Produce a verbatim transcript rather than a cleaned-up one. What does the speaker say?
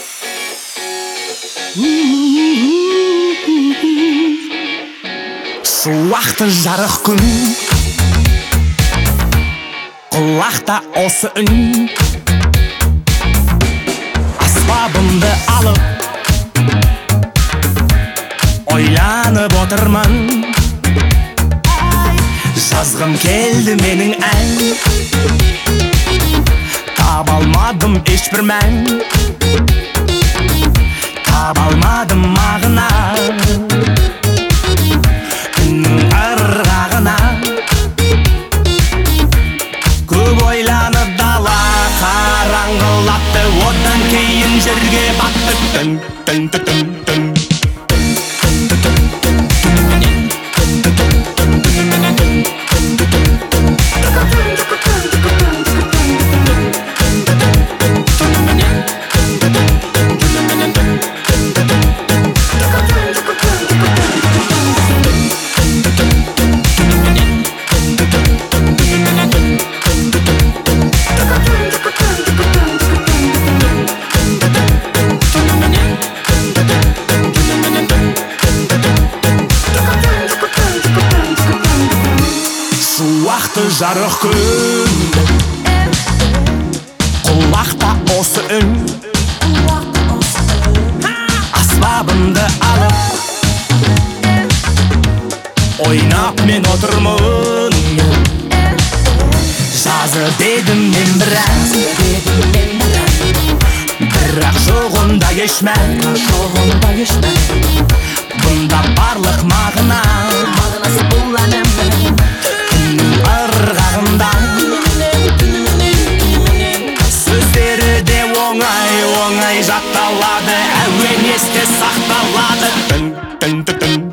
Шуақты жарық күн, құлақта осы үн. Аспабымды алып, ойланып отырмын. Жазғым келді менің ән, таба алмадым ешбір мән, таба алмадым мағына. Күннің ырғағына көп ойланып дала қараңғылапты, одан кейін жерге батты. Түн, түн, түн, түн, түн. Шуақты жарық күн, құлақта осы үн. Аспабымды алып, ойнап мен отырмын. Жазы дедім мен біраз, бірақ жоғында еш мән. Бұнда барлық мағына, мағынасы бұл әлемнің. Ырғағында сөздері де оңай, оңай жатталады, әуен есте сақталады. Түн, түн, түн, түн.